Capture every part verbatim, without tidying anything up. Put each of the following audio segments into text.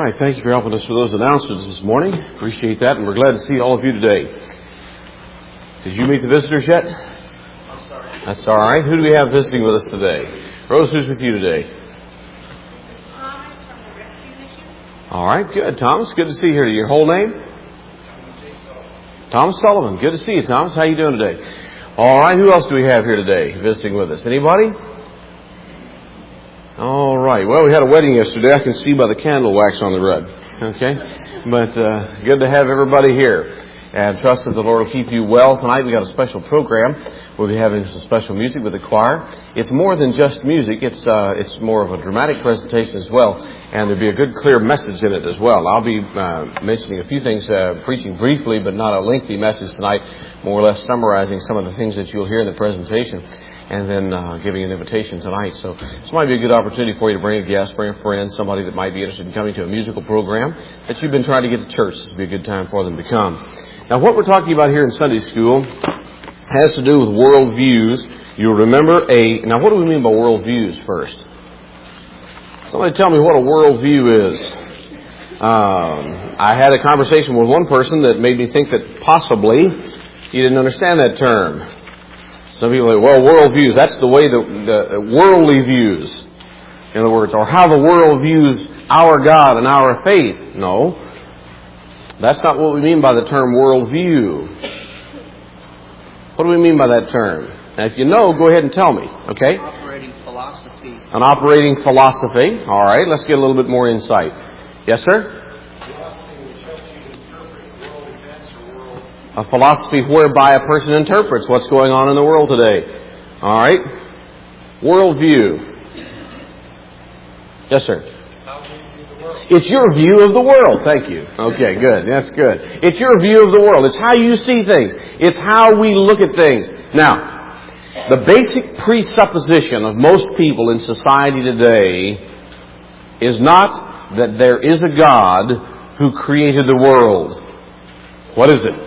right. Thank you for helping us with those announcements this morning. Appreciate that, and we're glad to see all of you today. Did you meet the visitors yet? I'm sorry. That's all right. Who do we have visiting with us today? Rose, who's with you today? Thomas from the Rescue Mission. All right, good. Thomas, good to see you here. Your whole name? Thomas Sullivan. Good to see you, Thomas. How you doing today? All right. Who else do we have here today visiting with us? Anybody? All right. Well, we had a wedding yesterday. I can see by the candle wax on the rug. Okay. But uh, good to have everybody here. And trust that the Lord will keep you well. Tonight we got a special program. We'll be having some special music with the choir. It's more than just music. It's uh, it's more of a dramatic presentation as well. And there'll be a good, clear message in it as well. I'll be uh, mentioning a few things, uh, preaching briefly, but not a lengthy message tonight. More or less summarizing some of the things that you'll hear in the presentation. And then uh, giving an invitation tonight. So this might be a good opportunity for you to bring a guest, bring a friend, somebody that might be interested in coming to a musical program that you've been trying to get to church. This would be a good time for them to come. Now, what we're talking about here in Sunday school has to do with worldviews. You'll remember a... Now, what do we mean by worldviews first? Somebody tell me what a worldview is. Um, I had a conversation with one person that made me think that possibly you didn't understand that term. Some people say, well, worldviews, that's the way the, the worldly views, in other words, or how the world views our God and our faith. No, that's not what we mean by the term worldview. What do we mean by that term? Now, if you know, go ahead and tell me, okay? Operating philosophy. An operating philosophy. All right, let's get a little bit more insight. Yes, sir? A philosophy whereby a person interprets what's going on in the world today. All right? Worldview. Yes, sir? It's your view of the world. Thank you. Okay, good. That's good. It's your view of the world. It's how you see things. It's how we look at things. Now, the basic presupposition of most people in society today is not that there is a God who created the world. What is it?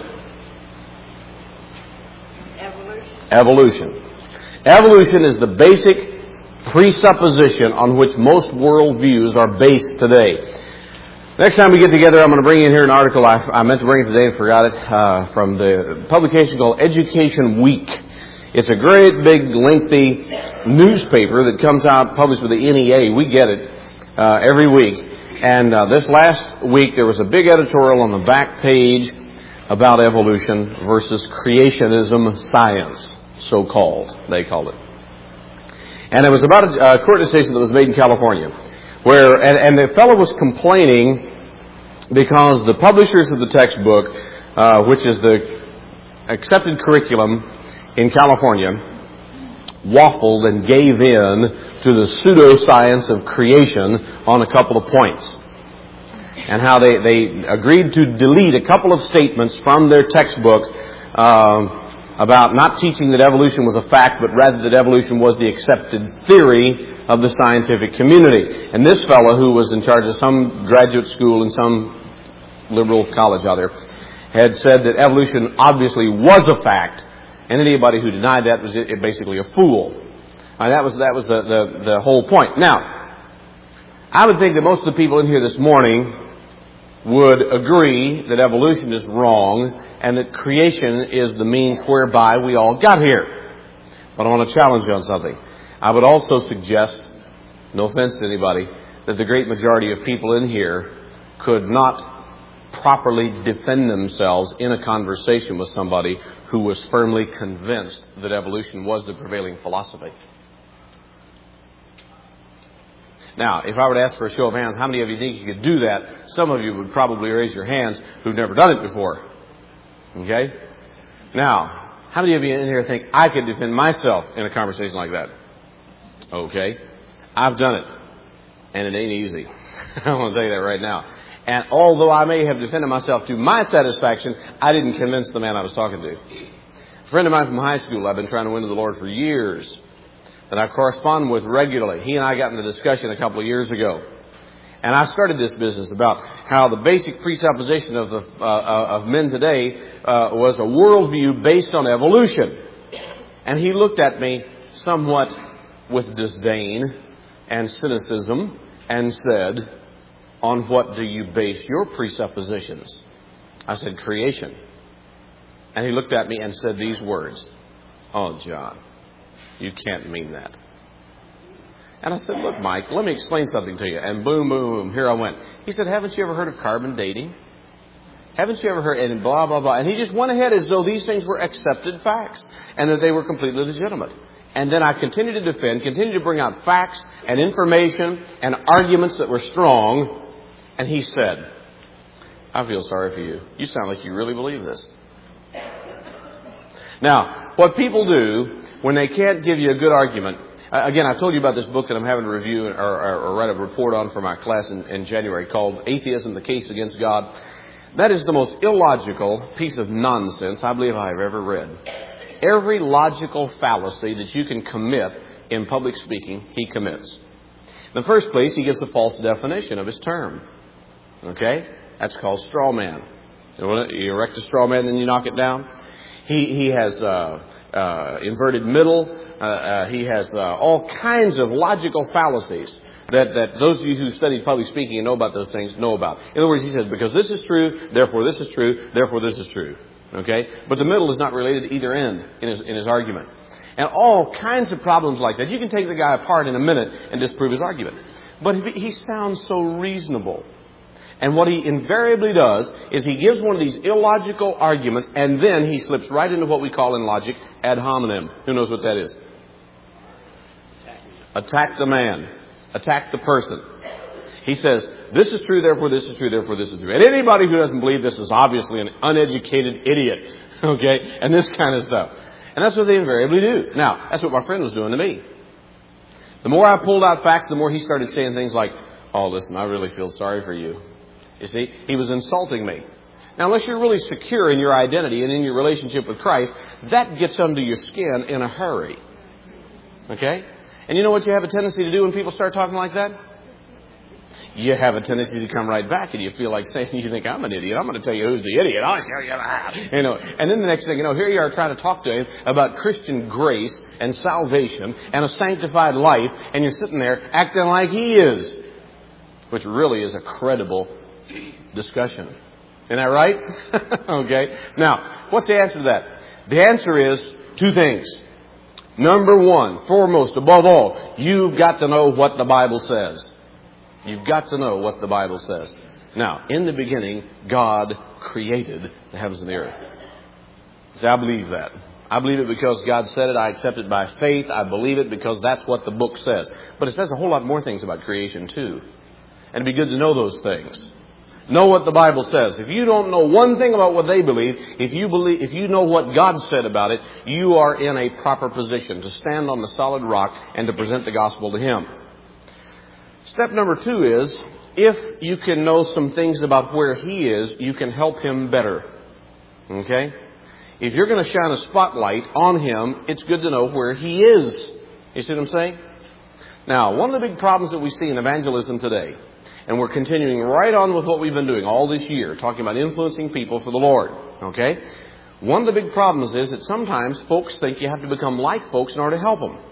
Evolution. Evolution is the basic presupposition on which most worldviews are based today. Next time we get together, I'm going to bring in here an article. I, I meant to bring it today and forgot it, uh, from the publication called Education Week. It's a great, big, lengthy newspaper that comes out, published with the N E A. We get it uh, every week. And uh, this last week, there was a big editorial on the back page about evolution versus creationism science, so-called, they called it. And it was about a, a court decision that was made in California, where, and, and the fellow was complaining because the publishers of the textbook, uh, which is the accepted curriculum in California, waffled and gave in to the pseudoscience of creation on a couple of points. And how they, they agreed to delete a couple of statements from their textbook um, about not teaching that evolution was a fact, but rather that evolution was the accepted theory of the scientific community. And this fellow, who was in charge of some graduate school in some liberal college out there, had said that evolution obviously was a fact, and anybody who denied that was basically a fool. And that was that was the, the, the whole point. Now, I would think that most of the people in here this morning would agree that evolution is wrong and that creation is the means whereby we all got here. But I want to challenge you on something. I would also suggest, no offense to anybody, that the great majority of people in here could not properly defend themselves in a conversation with somebody who was firmly convinced that evolution was the prevailing philosophy. Now, if I were to ask for a show of hands, how many of you think you could do that? Some of you would probably raise your hands who've never done it before. Okay? Now, how many of you in here think I could defend myself in a conversation like that? Okay. I've done it. And it ain't easy. I want to tell you that right now. And although I may have defended myself to my satisfaction, I didn't convince the man I was talking to. A friend of mine from high school I've been trying to win to the Lord for years, that I correspond with regularly. He and I got into a discussion a couple of years ago. And I started this business about how the basic presupposition of, the, uh, of men today uh, was a worldview based on evolution. And he looked at me somewhat with disdain and cynicism and said, on what do you base your presuppositions? I said, creation. And he looked at me and said these words, "Oh, John, you can't mean that." And I said, "Look, Mike, let me explain something to you." And boom, boom, boom, here I went. He said, "Haven't you ever heard of carbon dating? Haven't you ever heard?" And blah, blah, blah. And he just went ahead as though these things were accepted facts and that they were completely legitimate. And then I continued to defend, continued to bring out facts and information and arguments that were strong. And he said, "I feel sorry for you. You sound like you really believe this." Now, what people do when they can't give you a good argument, again, I told you about this book that I'm having to review or, or, or write a report on for my class in, in January called Atheism, the Case Against God. That is the most illogical piece of nonsense I believe I've ever read. Every logical fallacy that you can commit in public speaking, he commits. In the first place, he gives a false definition of his term. Okay? That's called straw man. You erect a straw man, then you knock it down. He, he has uh, uh, inverted middle. Uh, uh, he has uh, all kinds of logical fallacies that, that those of you who studied public speaking and know about those things know about. In other words, he says, because this is true, therefore this is true, therefore this is true. Okay? But the middle is not related to either end in his, in his argument. And all kinds of problems like that. You can take the guy apart in a minute and disprove his argument. But he sounds so reasonable. And what he invariably does is he gives one of these illogical arguments and then he slips right into what we call in logic ad hominem. Who knows what that is? Attack the man. Attack the person. He says, this is true, therefore this is true, therefore this is true. And anybody who doesn't believe this is obviously an uneducated idiot. Okay? And this kind of stuff. And that's what they invariably do. Now, that's what my friend was doing to me. The more I pulled out facts, the more he started saying things like, "Oh, listen, I really feel sorry for you." You see, he was insulting me. Now, unless you're really secure in your identity and in your relationship with Christ, that gets under your skin in a hurry. Okay? And you know what you have a tendency to do when people start talking like that? You have a tendency to come right back and you feel like saying, you think, "I'm an idiot. I'm going to tell you who's the idiot. I'll show you that." You know, and then the next thing you know, here you are trying to talk to him about Christian grace and salvation and a sanctified life, and you're sitting there acting like he is, which really is a credible discussion. Isn't that right? Okay. Now, what's the answer to that? The answer is two things. Number one, foremost, above all, you've got to know what the Bible says. You've got to know what the Bible says. Now, in the beginning, God created the heavens and the earth. See, I believe that. I believe it because God said it. I accept it by faith. I believe it because that's what the book says. But it says a whole lot more things about creation, too. And it'd be good to know those things. Know what the Bible says. If you don't know one thing about what they believe, if you believe, if you know what God said about it, you are in a proper position to stand on the solid rock and to present the gospel to Him. Step number two is, if you can know some things about where He is, you can help Him better. Okay? If you're going to shine a spotlight on Him, it's good to know where He is. You see what I'm saying? Now, one of the big problems that we see in evangelism today, and we're continuing right on with what we've been doing all this year, talking about influencing people for the Lord. Okay? One of the big problems is that sometimes folks think you have to become like folks in order to help them.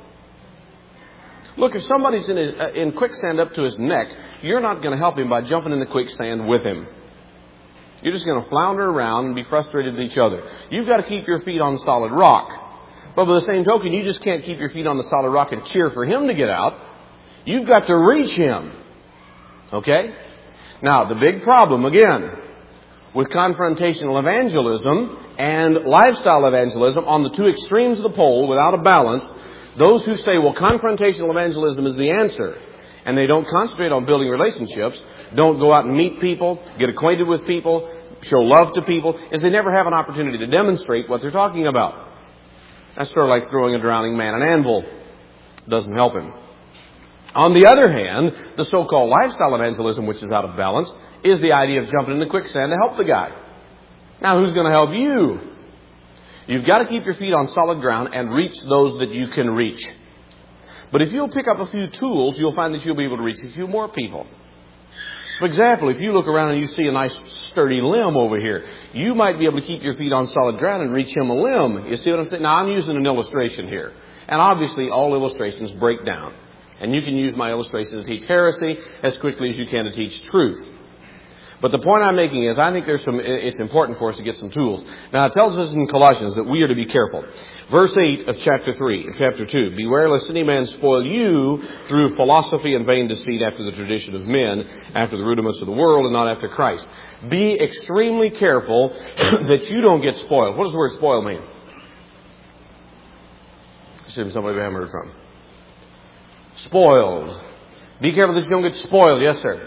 Look, if somebody's in, a, in quicksand up to his neck, you're not going to help him by jumping in the quicksand with him. You're just going to flounder around and be frustrated with each other. You've got to keep your feet on solid rock. But by the same token, you just can't keep your feet on the solid rock and cheer for him to get out. You've got to reach him. Okay? Now, the big problem, again, with confrontational evangelism and lifestyle evangelism on the two extremes of the pole without a balance, those who say, well, confrontational evangelism is the answer, and they don't concentrate on building relationships, don't go out and meet people, get acquainted with people, show love to people, is they never have an opportunity to demonstrate what they're talking about. That's sort of like throwing a drowning man an anvil. Doesn't help him. On the other hand, the so-called lifestyle evangelism, which is out of balance, is the idea of jumping in the quicksand to help the guy. Now, who's going to help you? You've got to keep your feet on solid ground and reach those that you can reach. But if you'll pick up a few tools, you'll find that you'll be able to reach a few more people. For example, if you look around and you see a nice sturdy limb over here, you might be able to keep your feet on solid ground and reach him a limb. You see what I'm saying? Now, I'm using an illustration here. And obviously, all illustrations break down. And you can use my illustration to teach heresy as quickly as you can to teach truth. But the point I'm making is I think there's some, it's important for us to get some tools. Now it tells us in Colossians that we are to be careful. Verse eight of chapter three, of chapter two, beware lest any man spoil you through philosophy and vain deceit after the tradition of men, after the rudiments of the world and not after Christ. Be extremely careful that you don't get spoiled. What does the word spoil mean? See if somebody haven't heard from. Spoiled. Be careful that you don't get spoiled. Yes, sir.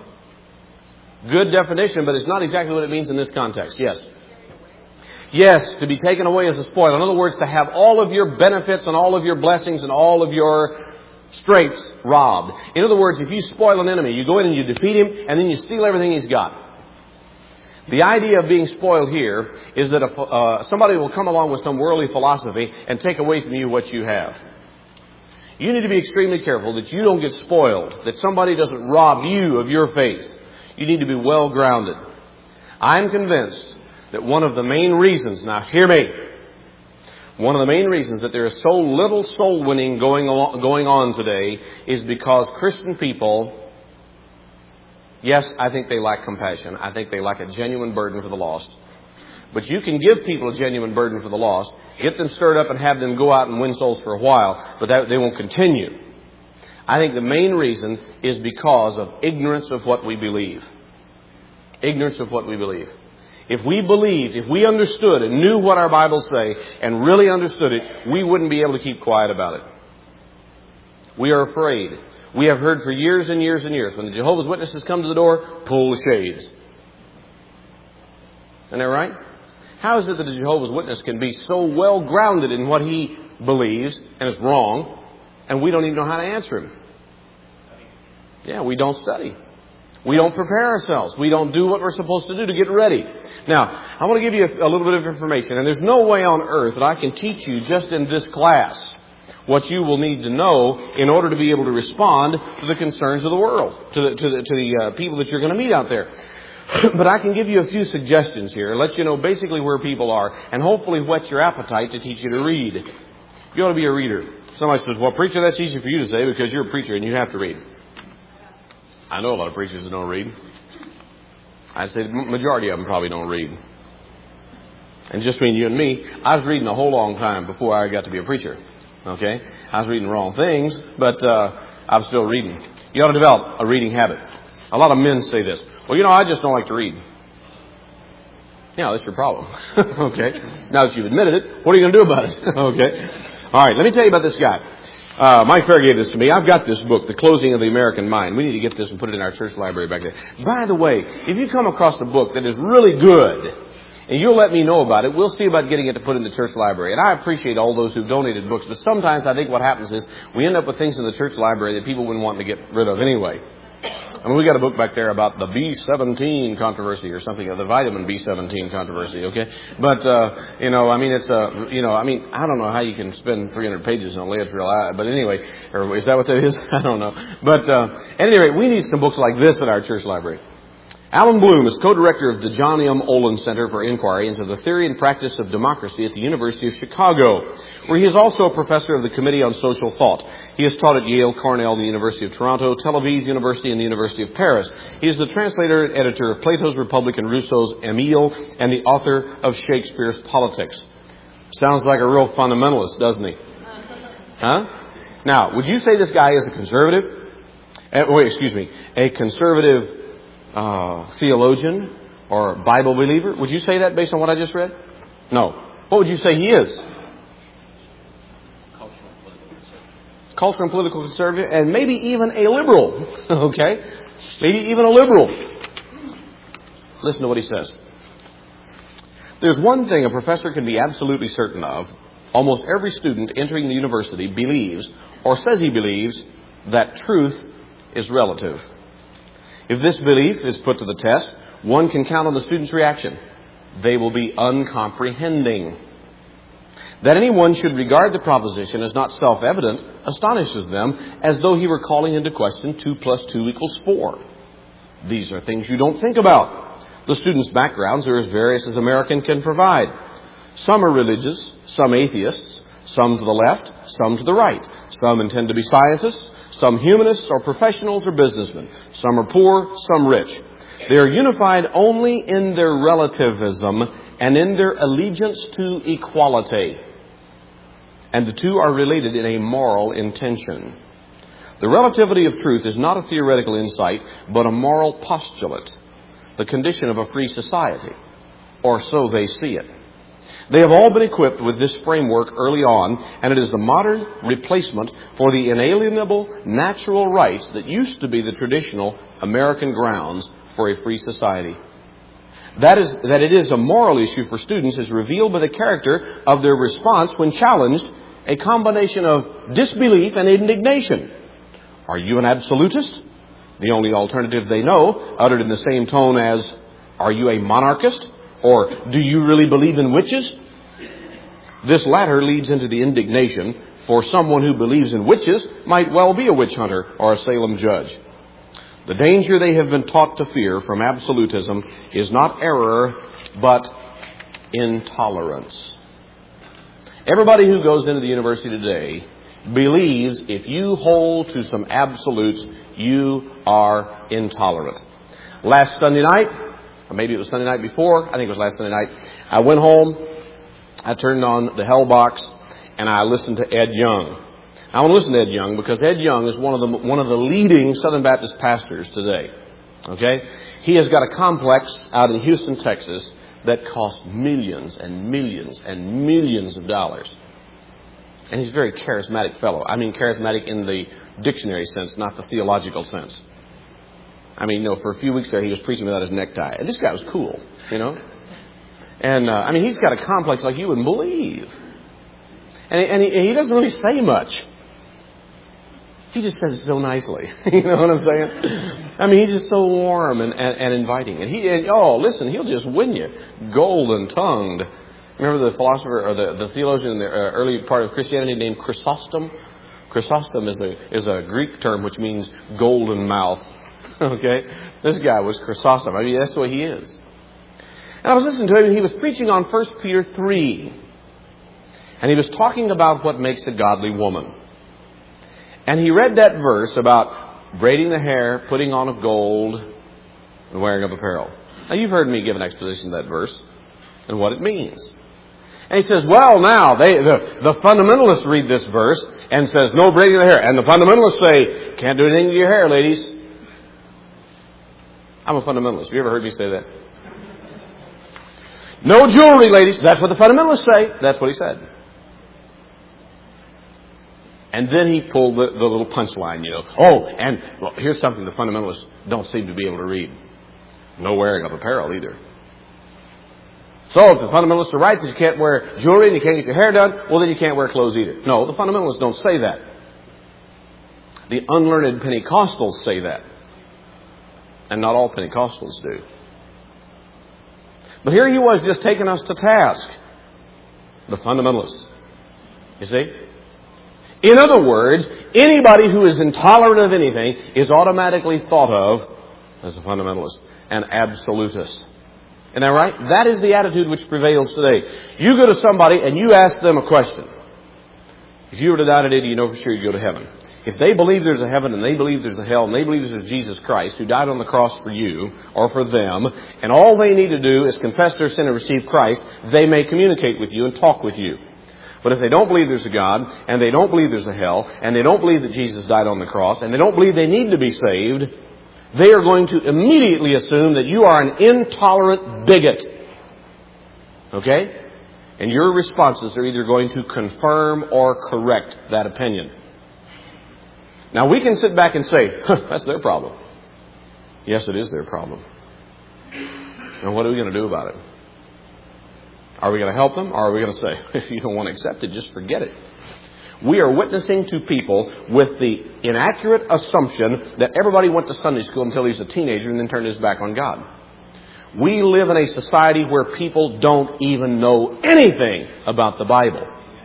Good definition, but it's not exactly what it means in this context. Yes. Yes, to be taken away as a spoil. In other words, to have all of your benefits and all of your blessings and all of your strengths robbed. In other words, if you spoil an enemy, you go in and you defeat him, and then you steal everything he's got. The idea of being spoiled here is that a, uh, somebody will come along with some worldly philosophy and take away from you what you have. You need to be extremely careful that you don't get spoiled, that somebody doesn't rob you of your faith. You need to be well grounded. I'm convinced that one of the main reasons, now hear me, one of the main reasons that there is so little soul winning going on, going on today is because Christian people, yes, I think they lack compassion. I think they lack a genuine burden for the lost. But you can give people a genuine burden for the lost, get them stirred up and have them go out and win souls for a while, but that, they won't continue. I think the main reason is because of ignorance of what we believe. Ignorance of what we believe. If we believed, if we understood and knew what our Bibles say and really understood it, we wouldn't be able to keep quiet about it. We are afraid. We have heard for years and years and years, when the Jehovah's Witnesses come to the door, pull the shades. Isn't that right? How is it that the Jehovah's Witness can be so well grounded in what he believes and is wrong, and we don't even know how to answer him? Yeah, we don't study. We don't prepare ourselves. We don't do what we're supposed to do to get ready. Now, I want to give you a, a little bit of information, and there's no way on earth that I can teach you just in this class what you will need to know in order to be able to respond to the concerns of the world, to the, to the, to the uh, people that you're going to meet out there. But I can give you a few suggestions here, let you know basically where people are, and hopefully whet your appetite to teach you to read. You ought to be a reader. Somebody says, well, preacher, that's easy for you to say because you're a preacher and you have to read. I know a lot of preachers that don't read. I'd say the majority of them probably don't read. And just between you and me, I was reading a whole long time before I got to be a preacher. Okay? I was reading the wrong things, but uh, I'm still reading. You ought to develop a reading habit. A lot of men say this. Well, you know, I just don't like to read. Yeah, that's your problem. Okay? Now that you've admitted it, what are you going to do about it? Okay? All right, let me tell you about this guy. Uh, Mike Fair gave this to me. I've got this book, The Closing of the American Mind. We need to get this and put it in our church library back there. By the way, if you come across a book that is really good, and you'll let me know about it, we'll see about getting it to put in the church library. And I appreciate all those who've donated books, but sometimes I think what happens is we end up with things in the church library that people wouldn't want to get rid of anyway. I mean, we got a book back there about the B seventeen controversy or something, or the vitamin B seventeen controversy, okay? But, uh, you know, I mean, it's, uh, you know, I mean, I don't know how you can spend three hundred pages on Laetrile, but anyway, or is that what that is? I don't know. But, uh, at any rate, we need some books like this at our church library. Alan Bloom is co-director of the John M. Olin Center for Inquiry into the Theory and Practice of Democracy at the University of Chicago, where he is also a professor of the Committee on Social Thought. He has taught at Yale, Cornell, the University of Toronto, Tel Aviv University, and the University of Paris. He is the translator and editor of Plato's Republic and Rousseau's Emile, and the author of Shakespeare's Politics. Sounds like a real fundamentalist, doesn't he? Huh? Now, would you say this guy is a conservative? Uh, wait, excuse me, a conservative Uh, theologian or Bible believer? Would you say that based on what I just read? No. What would you say he is? Cultural and political conservative. Cultural and political conservative, and maybe even a liberal. Okay? Maybe even a liberal. Listen to what he says. There's one thing a professor can be absolutely certain of. Almost every student entering the university believes, or says he believes, that truth is relative. If this belief is put to the test, one can count on the student's reaction. They will be uncomprehending. That anyone should regard the proposition as not self-evident astonishes them, as though he were calling into question two plus two equals four. These are things you don't think about. The students' backgrounds are as various as American can provide. Some are religious, some atheists, some to the left, some to the right. Some intend to be scientists, Some humanists or professionals or businessmen. Some are poor, some rich. They are unified only in their relativism and in their allegiance to equality. And the two are related in a moral intention. The relativity of truth is not a theoretical insight, but a moral postulate, the condition of a free society, or so they see it. They have all been equipped with this framework early on, and it is the modern replacement for the inalienable natural rights that used to be the traditional American grounds for a free society. That is, that it is a moral issue for students is revealed by the character of their response when challenged, a combination of disbelief and indignation. Are you an absolutist? The only alternative they know, uttered in the same tone as, are you a monarchist? Or, do you really believe in witches? This latter leads into the indignation, for someone who believes in witches might well be a witch hunter or a Salem judge. The danger they have been taught to fear from absolutism is not error, but intolerance. Everybody who goes into the university today believes if you hold to some absolutes, you are intolerant. Last Sunday night, or maybe it was Sunday night before, I think it was last Sunday night, I went home, I turned on the Hell Box, and I listened to Ed Young. I want to listen to Ed Young because Ed Young is one of the one of the leading Southern Baptist pastors today. Okay? He has got a complex out in Houston, Texas that costs millions and millions and millions of dollars. And he's a very charismatic fellow. I mean charismatic in the dictionary sense, not the theological sense. I mean, you know, for a few weeks there he was preaching without his necktie. And this guy was cool, you know. And, uh, I mean, he's got a complex like you wouldn't believe. And, and he, he doesn't really say much. He just says it so nicely. You know what I'm saying? I mean, he's just so warm and, and, and inviting. And he, and, oh, listen, he'll just win you. Golden-tongued. Remember the philosopher or the, the theologian in the uh, early part of Christianity named Chrysostom? Chrysostom is a, is a Greek term which means golden mouth. Okay? This guy was Chrysostom. I mean, that's the way he is. And I was listening to him, and he was preaching on First Peter three. And he was talking about what makes a godly woman. And he read that verse about braiding the hair, putting on of gold, and wearing of apparel. Now, you've heard me give an exposition of that verse and what it means. And he says, well, now, they, the, the fundamentalists read this verse and says, no braiding the hair. And the fundamentalists say, can't do anything to your hair, ladies. I'm a fundamentalist. Have you ever heard me say that? No jewelry, ladies. That's what the fundamentalists say. That's what he said. And then he pulled the, the little punchline, you know. Oh, and well, here's something the fundamentalists don't seem to be able to read. No wearing of apparel either. So if the fundamentalists are right that you can't wear jewelry and you can't get your hair done, well, then you can't wear clothes either. No, the fundamentalists don't say that. The unlearned Pentecostals say that. And not all Pentecostals do. But here he was just taking us to task. The fundamentalists. You see? In other words, anybody who is intolerant of anything is automatically thought of as a fundamentalist, an absolutist. Isn't that right? That is the attitude which prevails today. You go to somebody and you ask them a question. If you were to die today, do you know for sure you'd go to heaven? If they believe there's a heaven and they believe there's a hell and they believe there's a Jesus Christ who died on the cross for you or for them, and all they need to do is confess their sin and receive Christ, they may communicate with you and talk with you. But if they don't believe there's a God, and they don't believe there's a hell, and they don't believe that Jesus died on the cross, and they don't believe they need to be saved, they are going to immediately assume that you are an intolerant bigot. Okay? And your responses are either going to confirm or correct that opinion. Now, we can sit back and say, huh, that's their problem. Yes, it is their problem. And what are we going to do about it? Are we going to help them, or are we going to say, if you don't want to accept it, just forget it? We are witnessing to people with the inaccurate assumption that everybody went to Sunday school until he was a teenager and then turned his back on God. We live in a society where people don't even know anything about the Bible.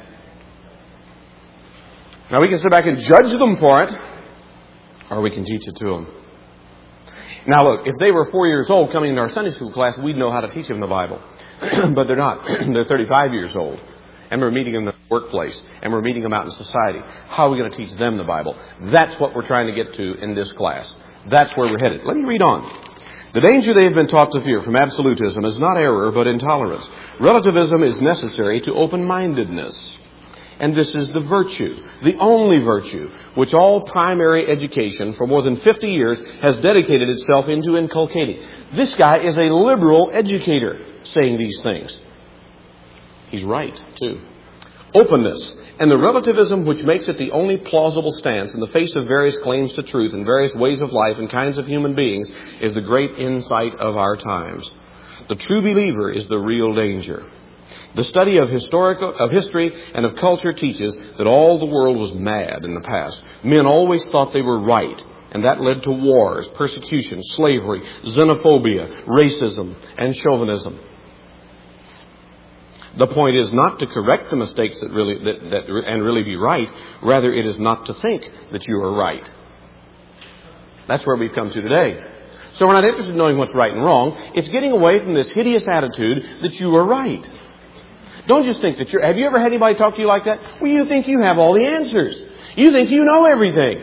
Now, we can sit back and judge them for it, or we can teach it to them. Now, look, if they were four years old coming into our Sunday school class, we'd know how to teach them the Bible. But they're not. They're thirty-five years old. and we're meeting them in the workplace, and we're meeting them out in society. How are we going to teach them the Bible? That's what we're trying to get to in this class. That's where we're headed. Let me read on. The danger they have been taught to fear from absolutism is not error, but intolerance. Relativism is necessary to open-mindedness. And this is the virtue, the only virtue, which all primary education for more than fifty years has dedicated itself into inculcating. This guy is a liberal educator saying these things. He's right, too. Openness and the relativism which makes it the only plausible stance in the face of various claims to truth and various ways of life and kinds of human beings is the great insight of our times. The true believer is the real danger. The study of historical, of history and of culture teaches that all the world was mad in the past. Men always thought they were right, and that led to wars, persecution, slavery, xenophobia, racism, and chauvinism. The point is not to correct the mistakes that really that, that and really be right. Rather, it is not to think that you are right. That's where we've come to today. So we're not interested in knowing what's right and wrong. It's getting away from this hideous attitude that you are right. Don't just think that you're... Have you ever had anybody talk to you like that? Well, you think you have all the answers. You think you know everything.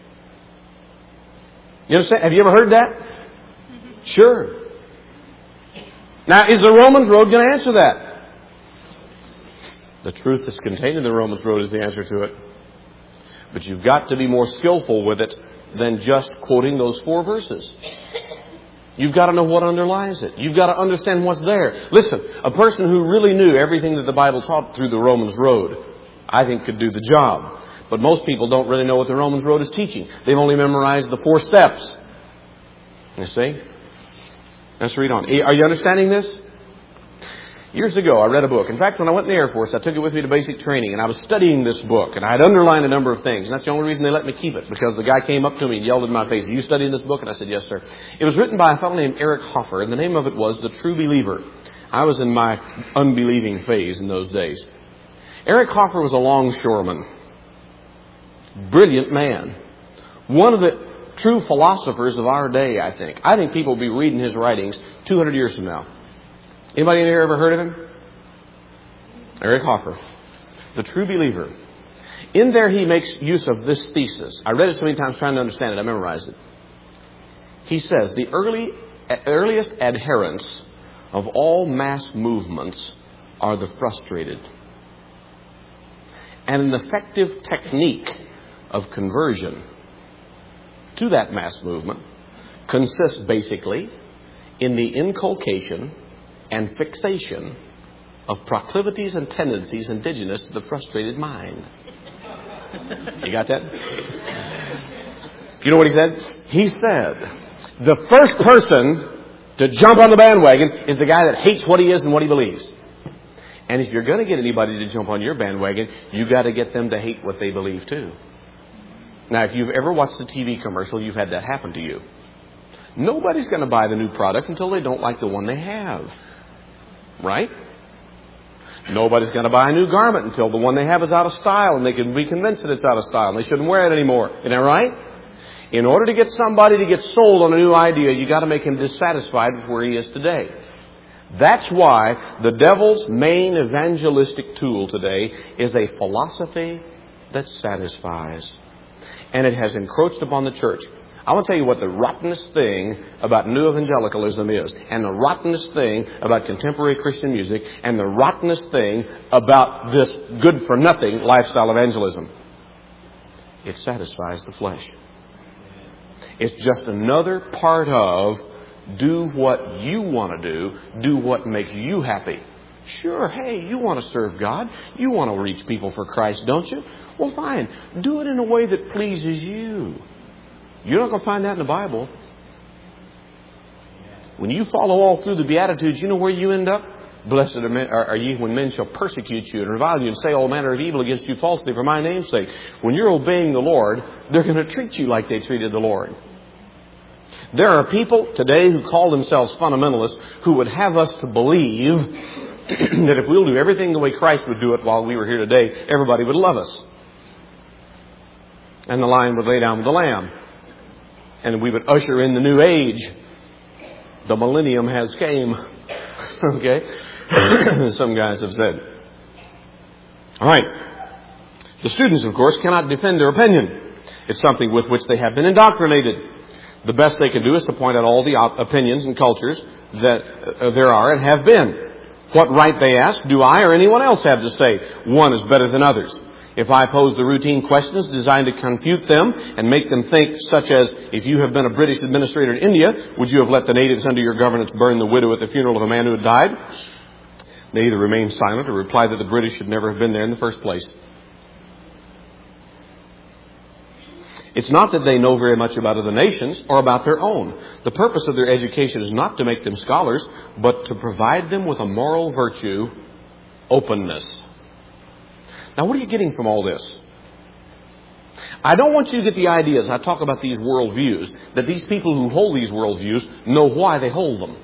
You understand? Have you ever heard that? Sure. Now, is the Romans Road going to answer that? The truth that's contained in the Romans Road is the answer to it. But you've got to be more skillful with it than just quoting those four verses. You've got to know what underlies it. You've got to understand what's there. Listen, a person who really knew everything that the Bible taught through the Romans Road, I think could do the job. But most people don't really know what the Romans Road is teaching. They've only memorized the four steps. You see? Let's read on. Are you understanding this? Years ago, I read a book. In fact, when I went in the Air Force, I took it with me to basic training, and I was studying this book, and I had underlined a number of things. And that's the only reason they let me keep it, because the guy came up to me and yelled in my face, "Are you studying this book?" And I said, "Yes, sir." It was written by a fellow named Eric Hoffer, and the name of it was The True Believer. I was in my unbelieving phase in those days. Eric Hoffer was a longshoreman. Brilliant man. One of the true philosophers of our day, I think. I think people will be reading his writings two hundred years from now. Anybody in here ever heard of him? Eric Hoffer. The True Believer. In there he makes use of this thesis. I read it so many times trying to understand it. I memorized it. He says, the early, earliest adherents of all mass movements are the frustrated. And an effective technique of conversion to that mass movement consists basically in the inculcation and fixation of proclivities and tendencies indigenous to the frustrated mind. You got that? You know what he said? He said, the first person to jump on the bandwagon is the guy that hates what he is and what he believes. And if you're going to get anybody to jump on your bandwagon, you got to get them to hate what they believe too. Now, if you've ever watched a T V commercial, you've had that happen to you. Nobody's going to buy the new product until they don't like the one they have. Right? Nobody's going to buy a new garment until the one they have is out of style and they can be convinced that it's out of style and they shouldn't wear it anymore. Isn't that right? In order to get somebody to get sold on a new idea, you got to make him dissatisfied with where he is today. That's why the devil's main evangelistic tool today is a philosophy that satisfies. And it has encroached upon the church. I want to tell you what the rottenest thing about new evangelicalism is, and the rottenest thing about contemporary Christian music, and the rottenest thing about this good-for-nothing lifestyle evangelism. It satisfies the flesh. It's just another part of do what you want to do, do what makes you happy. Sure, hey, you want to serve God. You want to reach people for Christ, don't you? Well, fine. Do it in a way that pleases you. You're not going to find that in the Bible. When you follow all through the Beatitudes, you know where you end up? Blessed are, men, are ye when men shall persecute you and revile you and say all manner of evil against you falsely for my name's sake. When you're obeying the Lord, they're going to treat you like they treated the Lord. There are people today who call themselves fundamentalists who would have us to believe that if we'll do everything the way Christ would do it while we were here today, everybody would love us. And the lion would lay down with the lamb. And we would usher in the new age. The millennium has came. Okay? Some guys have said. All right. The students, of course, cannot defend their opinion. It's something with which they have been indoctrinated. The best they can do is to point out all the opinions and cultures that uh, there are and have been. What right, they ask, do I or anyone else have to say one is better than others? If I pose the routine questions designed to confute them and make them think, such as, if you have been a British administrator in India, would you have let the natives under your governance burn the widow at the funeral of a man who had died? They either remain silent or reply that the British should never have been there in the first place. It's not that they know very much about other nations or about their own. The purpose of their education is not to make them scholars, but to provide them with a moral virtue, openness. Now, what are you getting from all this? I don't want you to get the idea, as I talk about these worldviews, that these people who hold these worldviews know why they hold them.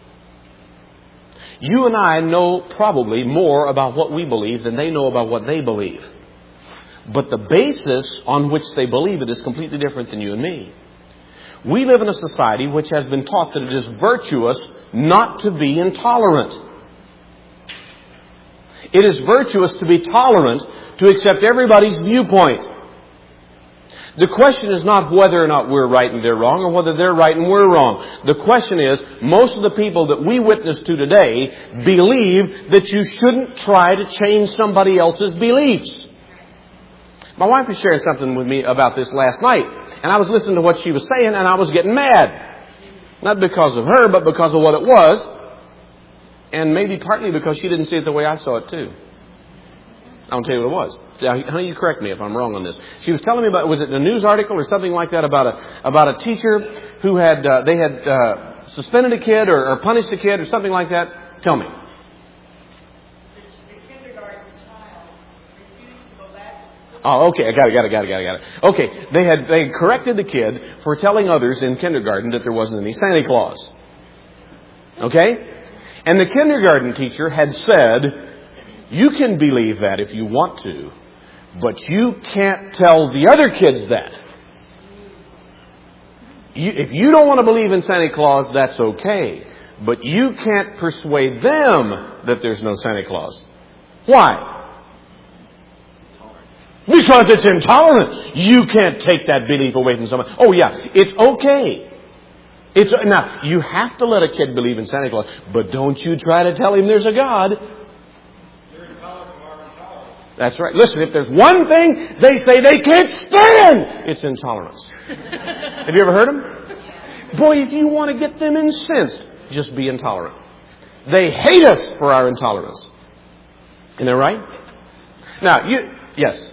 You and I know probably more about what we believe than they know about what they believe. But the basis on which they believe it is completely different than you and me. We live in a society which has been taught that it is virtuous not to be intolerant. It is virtuous to be tolerant, to accept everybody's viewpoint. The question is not whether or not we're right and they're wrong, or whether they're right and we're wrong. The question is, most of the people that we witness to today believe that you shouldn't try to change somebody else's beliefs. My wife was sharing something with me about this last night, and I was listening to what she was saying, and I was getting mad. Not because of her, but because of what it was, and maybe partly because she didn't see it the way I saw it too. I'll tell you what it was. Now, honey, you correct me if I'm wrong on this. She was telling me about, was it a news article or something like that, about a about a teacher who had, uh, they had uh, suspended a kid or, or punished a kid or something like that? Tell me. Oh, okay. I got it, got it, got it, got it, got it. Okay. They had, they had corrected the kid for telling others in kindergarten that there wasn't any Santa Claus. Okay? And the kindergarten teacher had said, you can believe that if you want to, but you can't tell the other kids that. You, if you don't want to believe in Santa Claus, that's okay. But you can't persuade them that there's no Santa Claus. Why? Because it's intolerant. You can't take that belief away from someone. Oh yeah, it's okay. It's now, you have to let a kid believe in Santa Claus, but don't you try to tell him there's a God. That's right. Listen, if there's one thing they say they can't stand, it's intolerance. Have you ever heard them? Boy, if you want to get them incensed, just be intolerant. They hate us for our intolerance. Isn't that right? Now, you, yes.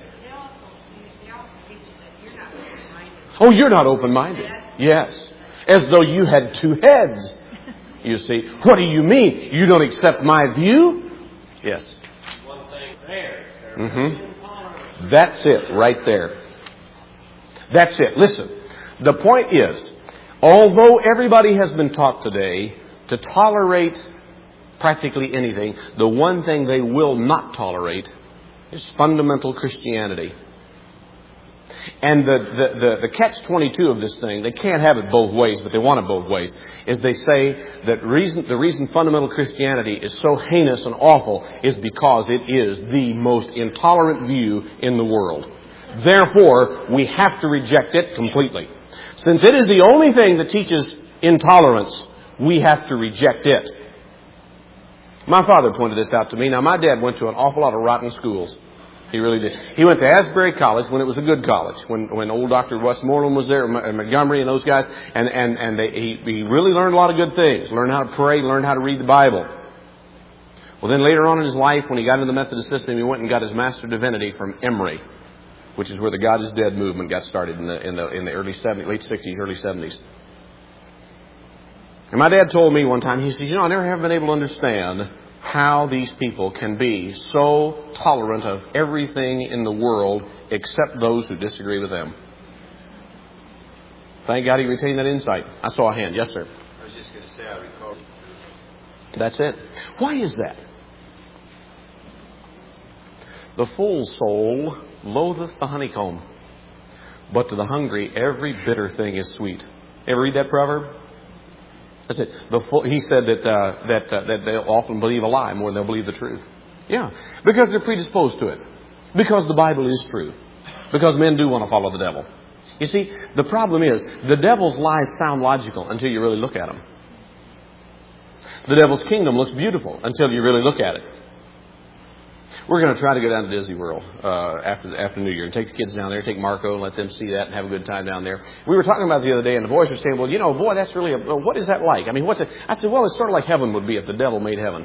Oh, you're not open-minded. Yes. As though you had two heads. You see. What do you mean? You don't accept my view? Yes. One thing there. Mm-hmm. That's it right there. That's it. Listen. The point is, although everybody has been taught today to tolerate practically anything, the one thing they will not tolerate is fundamental Christianity. And the, the, the, the catch twenty-two of this thing, they can't have it both ways, but they want it both ways, is they say that reason, the reason fundamental Christianity is so heinous and awful is because it is the most intolerant view in the world. Therefore, we have to reject it completely. Since it is the only thing that teaches intolerance, we have to reject it. My father pointed this out to me. Now, my dad went to an awful lot of rotten schools. He really did. He went to Asbury College when it was a good college, when when old Doctor Westmoreland was there, and Montgomery and those guys, and and and they, he he really learned a lot of good things. Learned how to pray, learned how to read the Bible. Well, then later on in his life, when he got into the Methodist system, he went and got his Master of Divinity from Emory, which is where the God is Dead movement got started in the in the in the early seventies, late sixties, early seventies. And my dad told me one time, he says, you know, I never have been able to understand how these people can be so tolerant of everything in the world except those who disagree with them. Thank God he retained that insight. I saw a hand. Yes, sir. I was just going to say, I recall. That's it. Why is that? The full soul loatheth the honeycomb, but to the hungry every bitter thing is sweet. Ever read that proverb? That's it. The full, he said that uh, that uh, that they'll often believe a lie more than they'll believe the truth. Yeah, because they're predisposed to it. Because the Bible is true. Because men do want to follow the devil. You see, the problem is, the devil's lies sound logical until you really look at them. The devil's kingdom looks beautiful until you really look at it. We're going to try to go down to Disney World uh, after after New Year and take the kids down there, take Marco and let them see that and have a good time down there. We were talking about it the other day, and the boys were saying, well, you know, boy, that's really, a, well, what is that like? I mean, what's it? I said, well, it's sort of like heaven would be if the devil made heaven.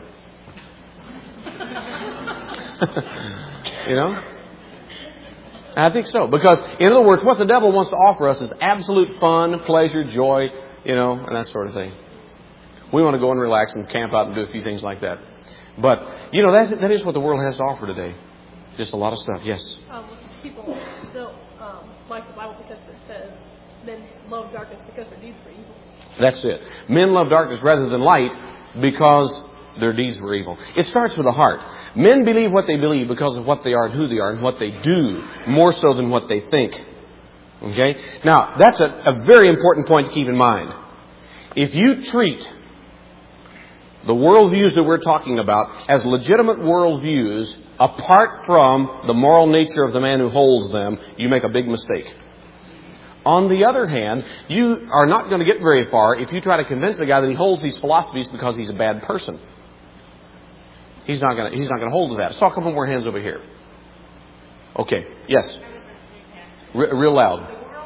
You know? I think so. Because, in other words, what the devil wants to offer us is absolute fun, pleasure, joy, you know, and that sort of thing. We want to go and relax and camp out and do a few things like that. But, you know, that's, that is what the world has to offer today. Just a lot of stuff. Yes? Um, people still um, like the Bible because it says men love darkness because their deeds were evil. That's it. Men love darkness rather than light because their deeds were evil. It starts with the heart. Men believe what they believe because of what they are and who they are and what they do, more so than what they think. Okay? Now, that's a, a very important point to keep in mind. If you treat the worldviews that we're talking about as legitimate worldviews, apart from the moral nature of the man who holds them, you make a big mistake. On the other hand, you are not going to get very far if you try to convince a guy that he holds these philosophies because he's a bad person. He's not going to, he's not going to hold to that. I saw a couple more hands over here. Okay. Yes. R- real loud.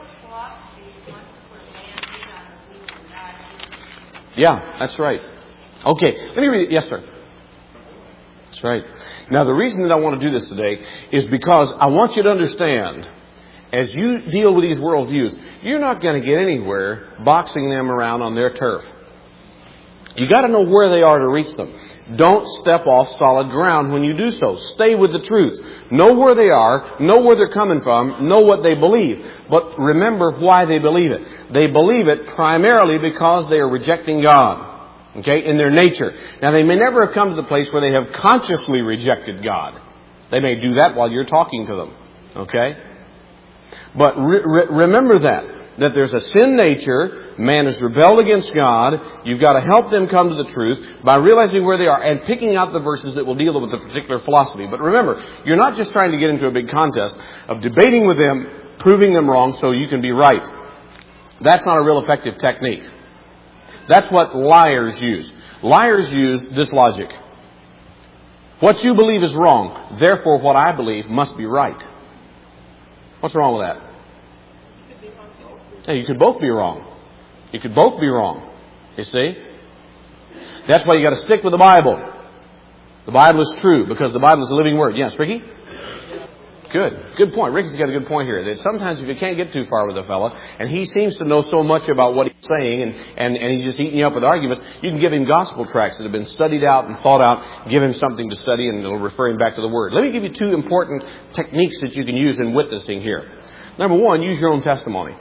Yeah, that's right. Okay, let me read it. Yes, sir. That's right. Now, the reason that I want to do this today is because I want you to understand, as you deal with these worldviews, you're not going to get anywhere boxing them around on their turf. You got to know where they are to reach them. Don't step off solid ground when you do so. Stay with the truth. Know where they are. Know where they're coming from. Know what they believe. But remember why they believe it. They believe it primarily because they are rejecting God. Okay, in their nature. Now, they may never have come to the place where they have consciously rejected God. They may do that while you're talking to them. Okay? But re- re- remember that. That there's a sin nature. Man has rebelled against God. You've got to help them come to the truth by realizing where they are and picking out the verses that will deal with a particular philosophy. But remember, you're not just trying to get into a big contest of debating with them, proving them wrong so you can be right. That's not a real effective technique. That's what liars use. Liars use this logic. What you believe is wrong. Therefore, what I believe must be right. What's wrong with that? Hey, you could both be wrong. You could both be wrong. You see? That's why you got to stick with the Bible. The Bible is true because the Bible is a living word. Yes, Ricky? Good. Good point. Ricky's got a good point here. That sometimes if you can't get too far with a fella, and he seems to know so much about what he's saying, and, and, and he's just eating you up with arguments, you can give him gospel tracts that have been studied out and thought out, give him something to study, and it'll refer him back to the Word. Let me give you two important techniques that you can use in witnessing here. Number one, use your own testimony.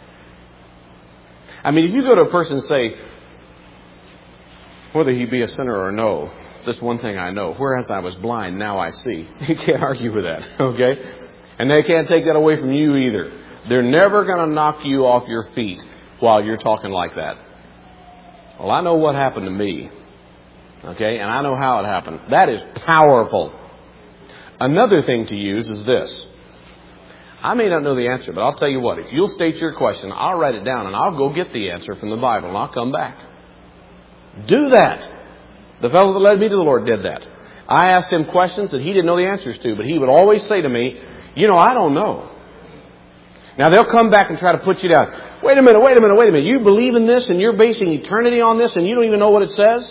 I mean, if you go to a person and say, whether he be a sinner or no, this one thing I know, whereas I was blind, now I see. You can't argue with that, okay? And they can't take that away from you either. They're never going to knock you off your feet while you're talking like that. Well, I know what happened to me, okay? And I know how it happened. That is powerful. Another thing to use is this. I may not know the answer, but I'll tell you what. If you'll state your question, I'll write it down and I'll go get the answer from the Bible and I'll come back. Do that. The fellow that led me to the Lord did that. I asked him questions that he didn't know the answers to, but he would always say to me, you know, I don't know. Now, they'll come back and try to put you down. Wait a minute, wait a minute, wait a minute. You believe in this and you're basing eternity on this and you don't even know what it says?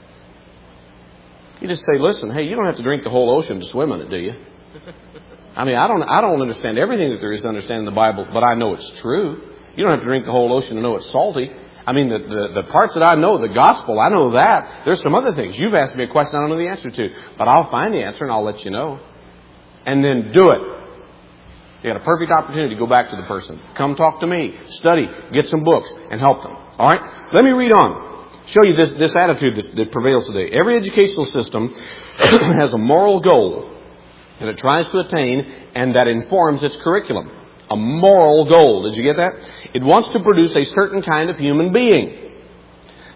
You just say, listen, hey, you don't have to drink the whole ocean to swim in it, do you? I mean, I don't, I don't understand everything that there is to understand in the Bible, but I know it's true. You don't have to drink the whole ocean to know it's salty. I mean, the, the, the parts that I know, the gospel, I know that. There's some other things. You've asked me a question I don't know the answer to. But I'll find the answer and I'll let you know. And then do it. You got a perfect opportunity to go back to the person. Come talk to me. Study. Get some books and help them. All right? Let me read on. Show you this, this attitude that, that prevails today. Every educational system has a moral goal that it tries to attain and that informs its curriculum. A moral goal. Did you get that? It wants to produce a certain kind of human being.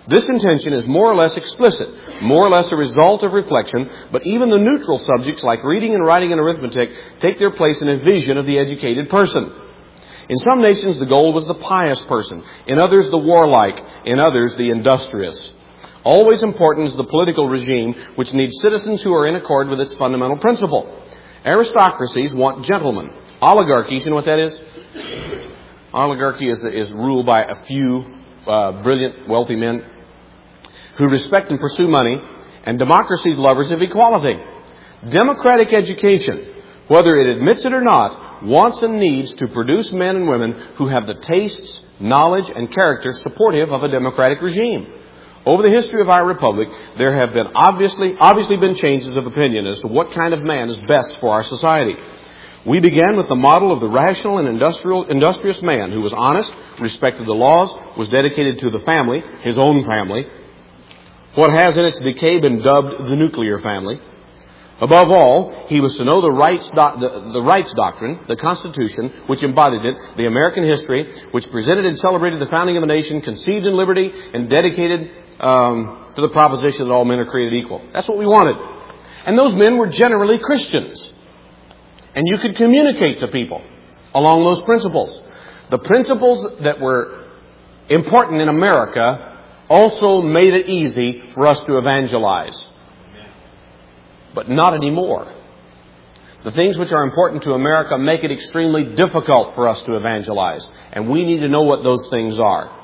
This intention is more or less explicit, more or less a result of reflection, but even the neutral subjects like reading and writing and arithmetic take their place in a vision of the educated person. In some nations, the goal was the pious person. In others, the warlike. In others, the industrious. Always important is the political regime, which needs citizens who are in accord with its fundamental principle. Aristocracies want gentlemen. Oligarchies, you know what that is? Oligarchy is, is ruled by a few uh, brilliant, wealthy men who respect and pursue money, and democracy's lovers of equality. Democratic education, whether it admits it or not, wants and needs to produce men and women who have the tastes, knowledge, and character supportive of a democratic regime. Over the history of our republic, there have been obviously, obviously been changes of opinion as to what kind of man is best for our society. We began with the model of the rational and industrial, industrious man who was honest, respected the laws, was dedicated to the family, his own family, what has in its decay been dubbed the nuclear family. Above all, he was to know the rights, doc- the, the rights doctrine, the Constitution, which embodied it, the American history, which presented and celebrated the founding of the nation, conceived in liberty, and dedicated um, to the proposition that all men are created equal. That's what we wanted. And those men were generally Christians. And you could communicate to people along those principles. The principles that were important in America also made it easy for us to evangelize. But not anymore. The things which are important to America make it extremely difficult for us to evangelize. And we need to know what those things are.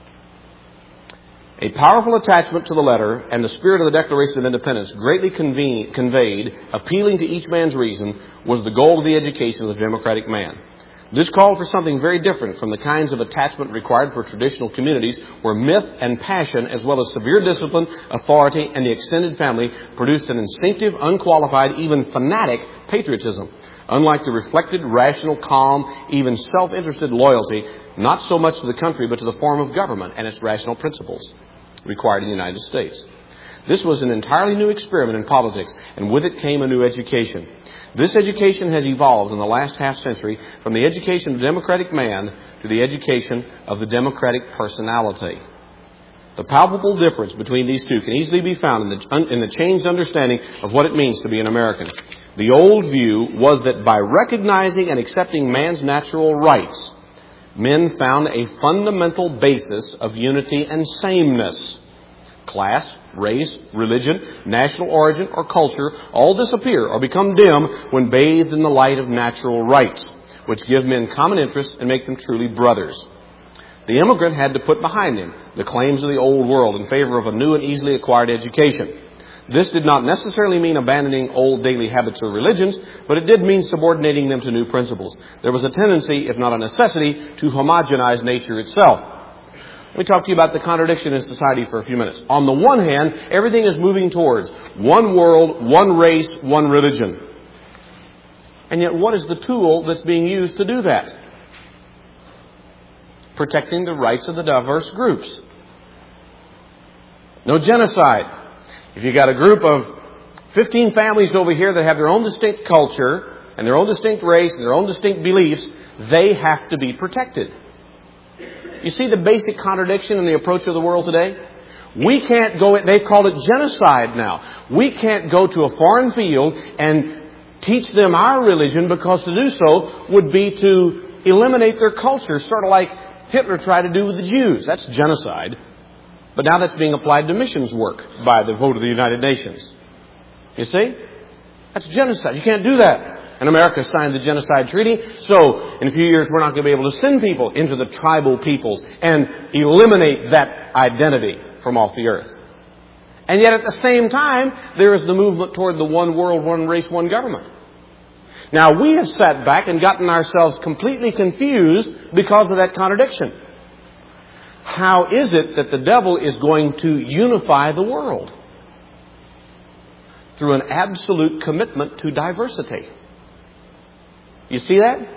A powerful attachment to the letter and the spirit of the Declaration of Independence, greatly convene, conveyed, appealing to each man's reason, was the goal of the education of the democratic man. This called for something very different from the kinds of attachment required for traditional communities where myth and passion, as well as severe discipline, authority, and the extended family produced an instinctive, unqualified, even fanatic patriotism. Unlike the reflected, rational, calm, even self-interested loyalty, not so much to the country but to the form of government and its rational principles required in the United States. This was an entirely new experiment in politics, and with it came a new education. This education has evolved in the last half century from the education of the democratic man to the education of the democratic personality. The palpable difference between these two can easily be found in the, in the changed understanding of what it means to be an American. The old view was that by recognizing and accepting man's natural rights, men found a fundamental basis of unity and sameness. Class, race, religion, national origin, or culture all disappear or become dim when bathed in the light of natural rights, which give men common interests and make them truly brothers. The immigrant had to put behind him the claims of the old world in favor of a new and easily acquired education. This did not necessarily mean abandoning old daily habits or religions, but it did mean subordinating them to new principles. There was a tendency, if not a necessity, to homogenize nature itself. Let me talk to you about the contradiction in society for a few minutes. On the one hand, everything is moving towards one world, one race, one religion. And yet, what is the tool that's being used to do that? Protecting the rights of the diverse groups. No genocide. If you got a group of fifteen families over here that have their own distinct culture and their own distinct race and their own distinct beliefs, they have to be protected. You see the basic contradiction in the approach of the world today? We can't go, they've called it genocide now. We can't go to a foreign field and teach them our religion because to do so would be to eliminate their culture, sort of like Hitler tried to do with the Jews. That's genocide. But now that's being applied to missions work by the vote of the United Nations. You see? That's genocide. You can't do that. And America signed the Genocide Treaty. So in a few years, we're not going to be able to send people into the tribal peoples and eliminate that identity from off the earth. And yet at the same time, there is the movement toward the one world, one race, one government. Now, we have sat back and gotten ourselves completely confused because of that contradiction. How is it that the devil is going to unify the world? Through an absolute commitment to diversity. You see that?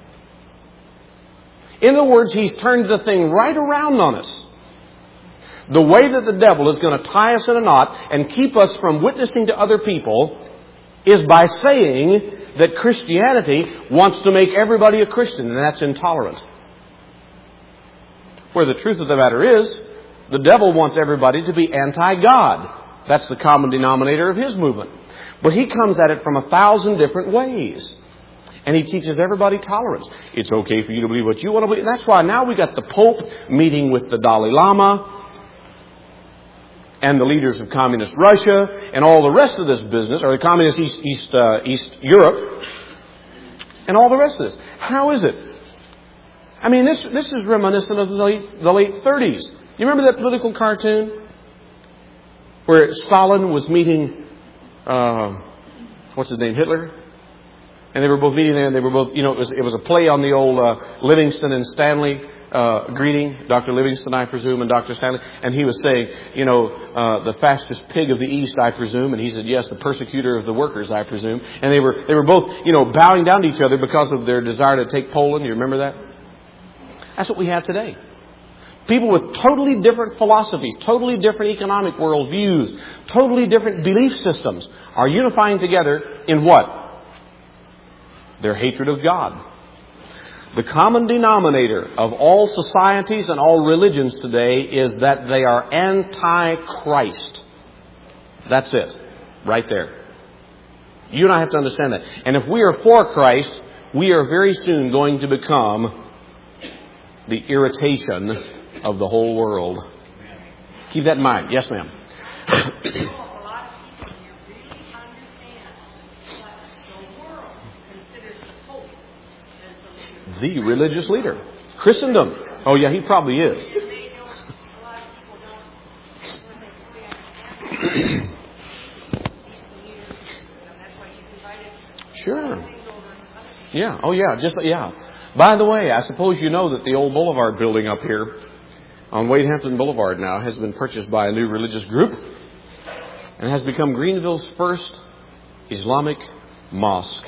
In other words, he's turned the thing right around on us. The way that the devil is going to tie us in a knot and keep us from witnessing to other people is by saying that Christianity wants to make everybody a Christian, and that's intolerant. Where the truth of the matter is, The devil wants everybody to be anti-God. That's the common denominator of his movement. But he comes at it from a thousand different ways. And he teaches everybody tolerance. It's okay for you to believe what you want to believe. That's why now we got the Pope meeting with the Dalai Lama and the leaders of communist Russia and all the rest of this business, or the communist East, East, uh, East Europe, and all the rest of this. How is it? I mean, this this is reminiscent of the late, the late thirties. You remember that political cartoon where Stalin was meeting, uh, what's his name, Hitler? And they were both meeting there, and they were both, you know, it was, it was a play on the old uh, Livingston and Stanley uh, greeting, Doctor Livingston, I presume, and Doctor Stanley. And he was saying, you know, uh, the fastest pig of the East, I presume. And he said, yes, the persecutor of the workers, I presume. And they were they were both, you know, bowing down to each other because of their desire to take Poland. You remember that? That's what we have today. People with totally different philosophies, totally different economic worldviews, totally different belief systems are unifying together in what? Their hatred of God. The common denominator of all societies and all religions today is that they are anti-Christ. That's it. Right there. You and I have to understand that. And if we are for Christ, we are very soon going to become the irritation of the whole world. Keep that in mind. Yes, ma'am. The religious leader. Christendom. Oh, yeah, he probably is. Sure. Yeah. Oh, yeah. Just, yeah. By the way, I suppose you know that the old Boulevard building up here on Wade Hampton Boulevard now has been purchased by a new religious group and has become Greenville's first Islamic mosque.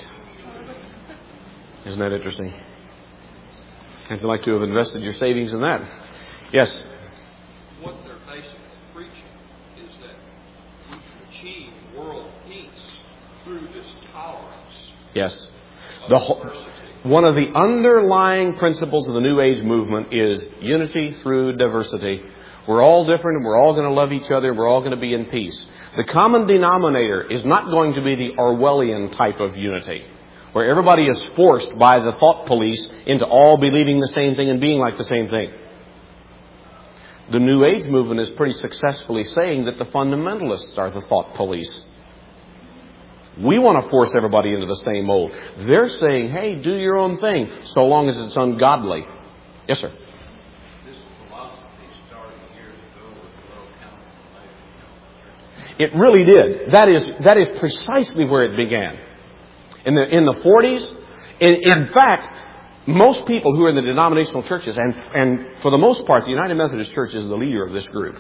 Isn't that interesting? How'd you like to have invested your savings in that? Yes? What they're basically preaching is that we can achieve world peace through this tolerance. Yes. The whole, one of the underlying principles of the New Age movement is unity through diversity. We're all different and we're all going to love each other. We're all going to be in peace. The common denominator is not going to be the Orwellian type of unity, where everybody is forced by the thought police into all believing the same thing and being like the same thing. The New Age movement is pretty successfully saying that the fundamentalists are the thought police. We want to force everybody into the same mold. They're saying, hey, do your own thing, so long as it's ungodly. Yes, sir. This philosophy started years ago with the World Council. It really did. That is, that is precisely where it began. In the in the forties, in, in fact, most people who are in the denominational churches, and, and for the most part, the United Methodist Church is the leader of this group,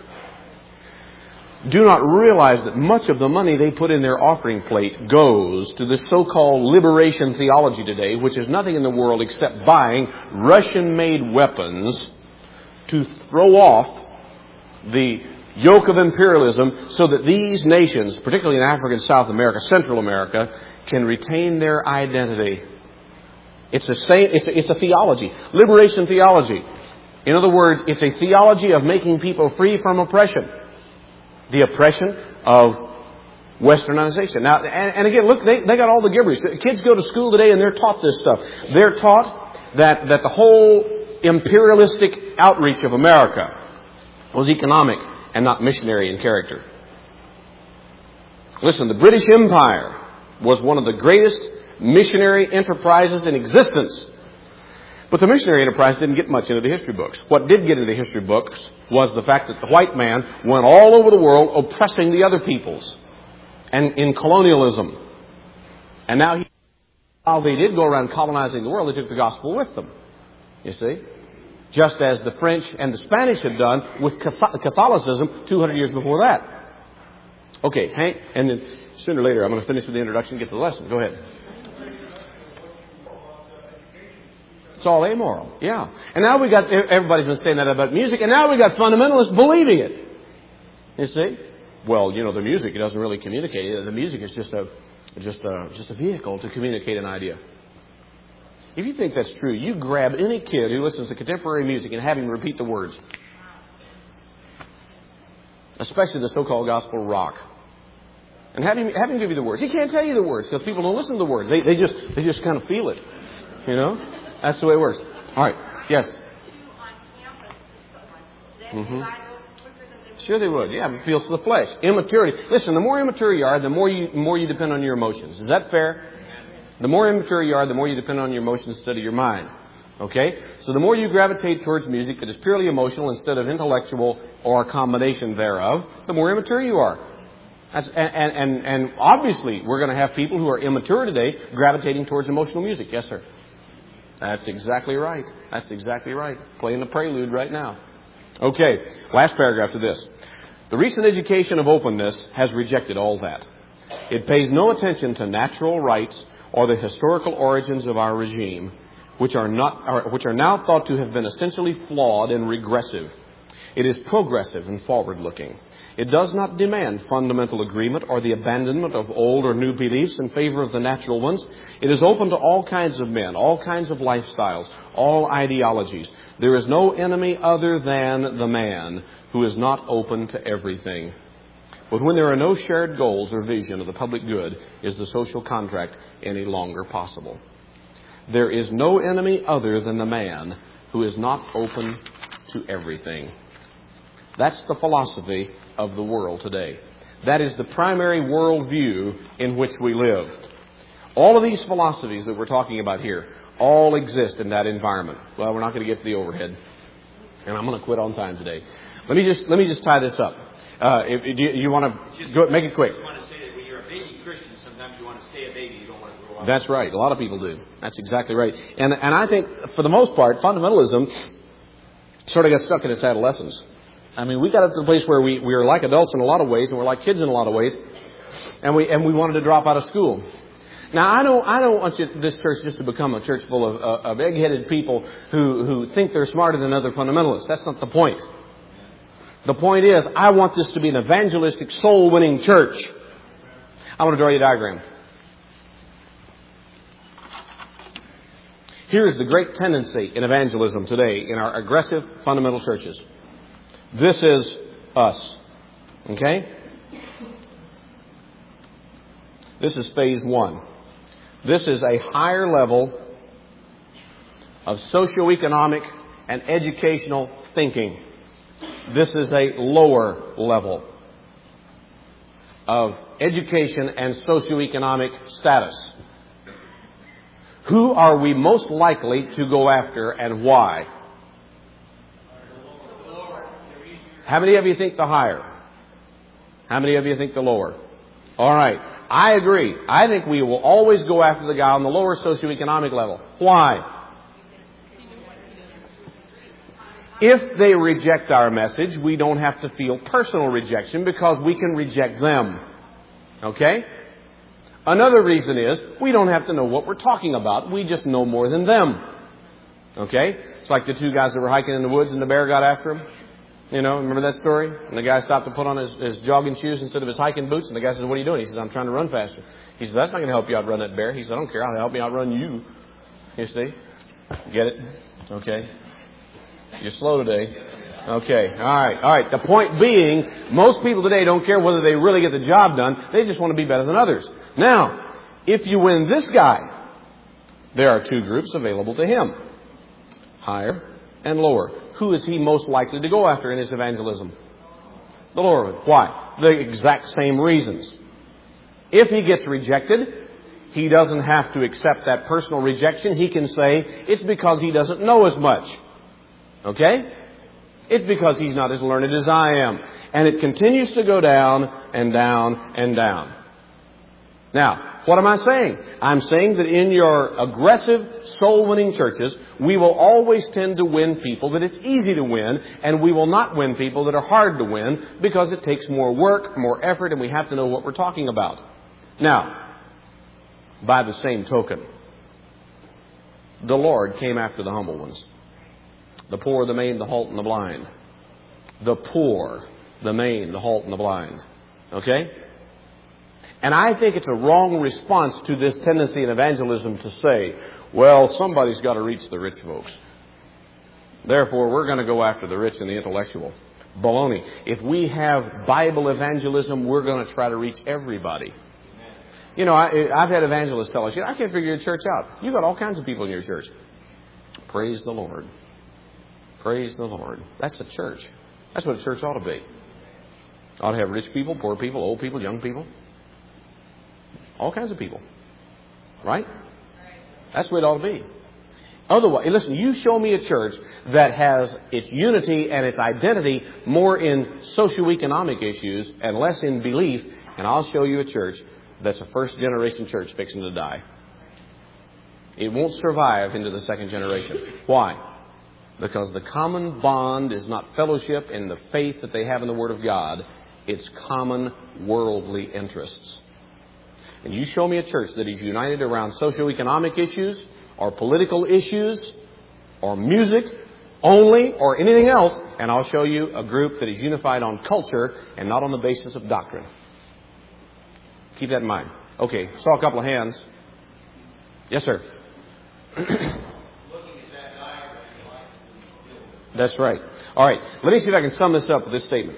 do not realize that much of the money they put in their offering plate goes to this so-called liberation theology today, which is nothing in the world except buying Russian-made weapons to throw off the yoke of imperialism so that these nations, particularly in Africa and South America, Central America, can retain their identity. It's a, it's a, it's a theology. Liberation theology. In other words, it's a theology of making people free from oppression. The oppression of westernization. Now, and, and again, look, they, they got all the gibberish. Kids go to school today and they're taught this stuff. They're taught that, that the whole imperialistic outreach of America was economic and not missionary in character. Listen, the British Empire was one of the greatest missionary enterprises in existence. But the missionary enterprise didn't get much into the history books. What did get into the history books was the fact that the white man went all over the world oppressing the other peoples and in colonialism. And now, he, while they did go around colonizing the world, they took the gospel with them. You see? Just as the French and the Spanish had done with Catholicism two hundred years before that. Okay, Hank, and then sooner or later I'm going to finish with the introduction and get to the lesson. Go ahead. It's all amoral, yeah. And now we got, everybody's been saying that about music, and now we got fundamentalists believing it. You see? Well, you know, the music, it doesn't really communicate. The music is just a, just a, just a vehicle to communicate an idea. If you think that's true, you grab any kid who listens to contemporary music and have him repeat the words. especially the so-called gospel rock. And have him, have him give you the words. He can't tell you the words because people don't listen to the words. They, they just they just kind of feel it. You know? That's the way it works. All right. Yes? Mm-hmm. Sure they would. Yeah, it feels to the flesh. Immaturity. Listen, the more immature you are, the more you the more you depend on your emotions. Is that fair? The more immature you are, the more you depend on your emotions instead of your mind. Okay? So the more you gravitate towards music that is purely emotional instead of intellectual or a combination thereof, the more immature you are. That's, and, and, and obviously, we're going to have people who are immature today gravitating towards emotional music. Yes, sir. That's exactly right. That's exactly right. Playing the prelude right now. Okay, last paragraph to this. The recent education of openness has rejected all that. It pays no attention to natural rights or the historical origins of our regime, which are not, are, which are now thought to have been essentially flawed and regressive. It is progressive and forward-looking. It does not demand fundamental agreement or the abandonment of old or new beliefs in favor of the natural ones. It is open to all kinds of men, all kinds of lifestyles, all ideologies. There is no enemy other than the man who is not open to everything. But when there are no shared goals or vision of the public good, is the social contract any longer possible? There is no enemy other than the man who is not open to everything. That's the philosophy of the world today. That is the primary worldview in which we live. All of these philosophies that we're talking about here all exist in that environment. Well, we're not going to get to the overhead, and I'm going to quit on time today. Let me just let me just tie this up. Uh, if, if you, you want to go, make it quick. I just want to say that when you're a baby Christian, sometimes you want to stay a baby. You don't want to grow up. That's right. A lot of people do. That's exactly right. And and I think for the most part, fundamentalism sort of got stuck in its adolescence. I mean, we got up to the place where we, we were like adults in a lot of ways, and we're like kids in a lot of ways, and we and we wanted to drop out of school. Now, I don't I don't want you, this church just to become a church full of, uh, of egg-headed people who, who think they're smarter than other fundamentalists. That's not the point. The point is, I want this to be an evangelistic, soul-winning church. I want to draw you a diagram. Here is the great tendency in evangelism today in our aggressive fundamental churches. This is us. Okay? This is phase one. This is a higher level of socioeconomic and educational thinking. This is a lower level of education and socioeconomic status. Who are we most likely to go after and why? How many of you think the higher? How many of you think the lower? All right. I agree. I think we will always go after the guy on the lower socioeconomic level. Why? If they reject our message, we don't have to feel personal rejection because we can reject them. Okay? Another reason is we don't have to know what we're talking about. We just know more than them. Okay? It's like the two guys that were hiking in the woods and the bear got after them. You know, remember that story? And the guy stopped to put on his, his jogging shoes instead of his hiking boots. And the guy says, "What are you doing?" He says, "I'm trying to run faster." He says, "That's not going to help you outrun that bear." He says, "I don't care. I'll help me outrun you." You see? Get it? Okay. You're slow today. Okay. All right. All right. The point being, most people today don't care whether they really get the job done. They just want to be better than others. Now, if you win this guy, there are two groups available to him. Higher and lower. Who is he most likely to go after in his evangelism? The lower one. Why? The exact same reasons. If he gets rejected, he doesn't have to accept that personal rejection. He can say, it's because he doesn't know as much. Okay? It's because he's not as learned as I am. And it continues to go down and down and down. Now, what am I saying? I'm saying that in your aggressive, soul-winning churches, we will always tend to win people that it's easy to win, and we will not win people that are hard to win because it takes more work, more effort, and we have to know what we're talking about. Now, by the same token, the Lord came after the humble ones. The poor, the maimed, the halt, and the blind. The poor, the maimed, the halt, and the blind. Okay? And I think it's a wrong response to this tendency in evangelism to say, well, somebody's got to reach the rich folks. Therefore, we're going to go after the rich and the intellectual. Baloney. If we have Bible evangelism, we're going to try to reach everybody. You know, I, I've had evangelists tell us, you know, I can't figure your church out. You've got all kinds of people in your church. Praise the Lord. Praise the Lord. That's a church. That's what a church ought to be. Ought to have rich people, poor people, old people, young people. All kinds of people. Right? That's the way it ought to be. Otherwise, listen, you show me a church that has its unity and its identity more in socioeconomic issues and less in belief, and I'll show you a church that's a first generation church fixing to die. It won't survive into the second generation. Why? Because the common bond is not fellowship in the faith that they have in the Word of God. It's common worldly interests. And you show me a church that is united around socioeconomic issues or political issues or music only or anything else, and I'll show you a group that is unified on culture and not on the basis of doctrine. Keep that in mind. Okay, saw a couple of hands. Yes, sir. That's right. All right, let me see if I can sum this up with this statement.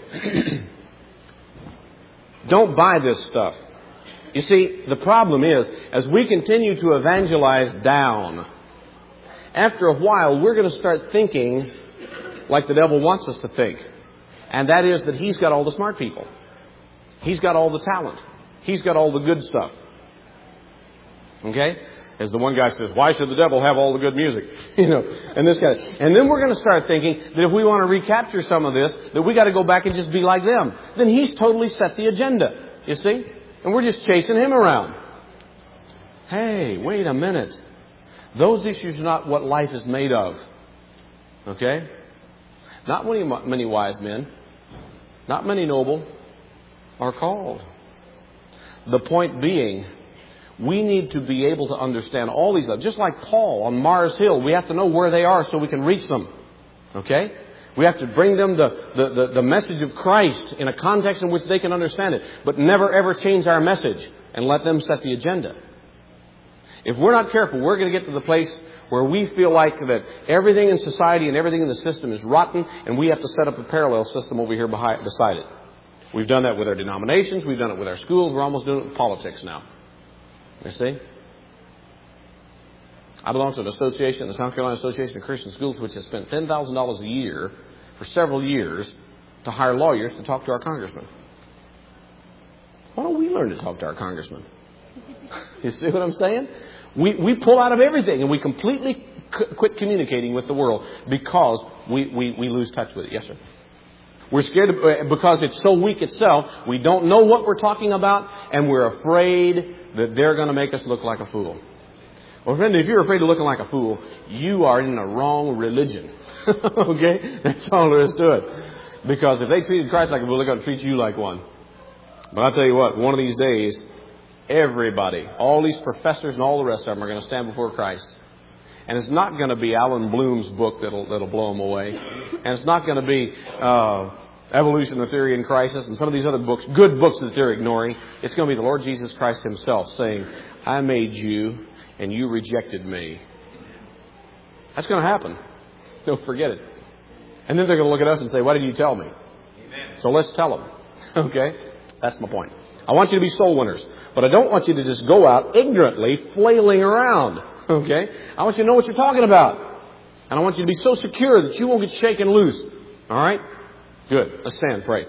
Don't buy this stuff. You see, the problem is, as we continue to evangelize down, after a while, we're going to start thinking like the devil wants us to think. And that is that he's got all the smart people. He's got all the talent. He's got all the good stuff. Okay? As the one guy says, why should the devil have all the good music? You know, and this guy. And then we're going to start thinking that if we want to recapture some of this, that we got to go back and just be like them. Then he's totally set the agenda. You see? And we're just chasing him around. Hey, wait a minute. Those issues are not what life is made of. Okay? Not many, many wise men, not many noble are called. The point being, we need to be able to understand all these. Just like Paul on Mars Hill, we have to know where they are so we can reach them. Okay? We have to bring them the, the, the, the message of Christ in a context in which they can understand it. But never ever change our message and let them set the agenda. If we're not careful, we're going to get to the place where we feel like that everything in society and everything in the system is rotten and we have to set up a parallel system over here behind, beside it. We've done that with our denominations. We've done it with our schools. We're almost doing it with politics now. You see? I belong to an association, the South Carolina Association of Christian Schools, which has spent ten thousand dollars a year for several years to hire lawyers to talk to our congressmen. Why don't we learn to talk to our congressmen? You see what I'm saying? We we pull out of everything and we completely c- quit communicating with the world because we, we, we lose touch with it. Yes, sir. We're scared of, because it's so weak itself. We don't know what we're talking about and we're afraid that they're going to make us look like a fool. Well, friend, if you're afraid of looking like a fool, you are in the wrong religion. Okay? That's all there is to it. Because if they treated Christ like a fool, they're going to treat you like one. But I'll tell you what, one of these days, everybody, all these professors and all the rest of them are going to stand before Christ. And it's not going to be Alan Bloom's book that'll, that'll blow them away. And it's not going to be uh, Evolution, the Theory, and Crisis, and some of these other books, good books that they're ignoring. It's going to be the Lord Jesus Christ himself saying, I made you, and you rejected me. That's going to happen. Don't forget it. And then they're going to look at us and say, why didn't you tell me? Amen. So let's tell them. Okay? That's my point. I want you to be soul winners. But I don't want you to just go out ignorantly flailing around. Okay? I want you to know what you're talking about. And I want you to be so secure that you won't get shaken loose. All right? Good. Let's stand and pray.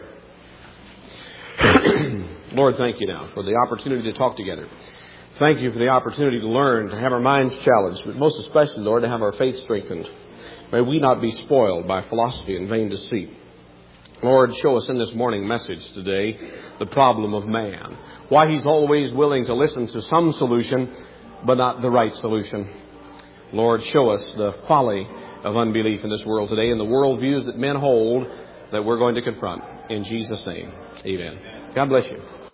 Lord, thank you now for the opportunity to talk together. Thank you for the opportunity to learn, to have our minds challenged, but most especially, Lord, to have our faith strengthened. May we not be spoiled by philosophy and vain deceit. Lord, show us in this morning message today the problem of man. Why he's always willing to listen to some solution, but not the right solution. Lord, show us the folly of unbelief in this world today and the worldviews that men hold that we're going to confront. In Jesus' name, amen. God bless you.